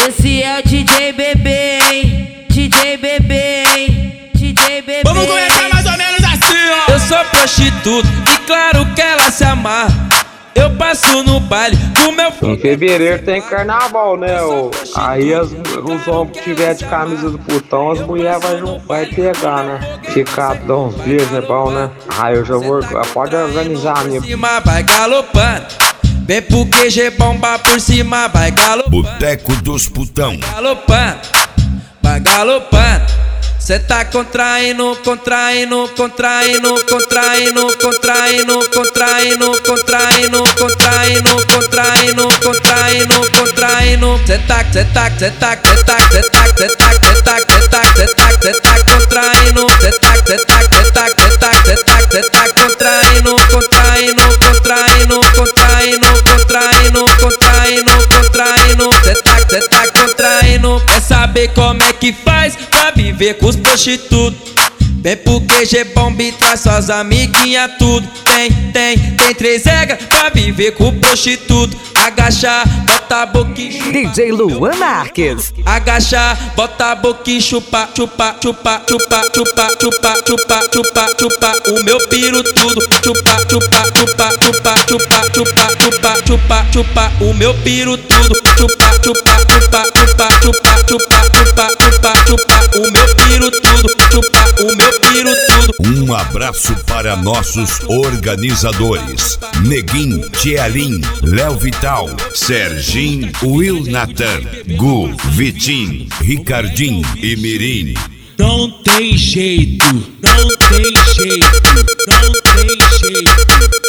Esse é o DJ Bebê, hein? DJ Bebê, hein? DJ Bebê. Vamos começar mais ou menos assim, ó. Eu sou prostituto e claro que ela se amarra. Eu passo no baile com meu Em fevereiro tem carnaval, né? Aí os homens que tiver de camisa do putão, as mulheres vai pegar, né? Ficar, dar uns beijos é bom, né? Aí eu já vou. Pode organizar a minha. por cima vai galopando. Vem pro QG bomba por cima, vai galopando. Boteco dos Putão. Galopando, vai galopando. Cê tá contraindo, contraindo, contraindo, contraindo, contraindo, contraindo, contraindo, contraindo, contraindo, contraindo, contraindo. Cê tá contraindo, cê tá contraindo, contraindo, contraindo, contraindo, contraindo, contraindo, contraindo. Cê tá contraindo. Quer saber como é que faz pra viver com os prostitutos? Vem pro QG Bomba e traz suas amiguinhas tudo. Tem 3 regras pra viver com o prostituto. Agachar, bota a boca e chupa. DJ Luan Marques. Agachar, bota a boca e chupa, chupa, chupa, chupa, chupa, chupa, chupa, chupa, chupa, o meu piro tudo. Chupa, chupa, chupa, chupa, chupa, chupa, chupa, chupa, chupa, o meu piro tudo. Chupa, chupa, chupa, chupa, chupa, chupa, chupa, chupa, chupa, o meu piro tudo. Chupa, o meu piro tudo. Um abraço para nossos organizadores: Neguinho, Tielim, Léo Vital, Serginho, Will Nathan, Gu, Vitinho, Ricardinho e Mirim. Não tem jeito, não tem jeito, não tem jeito.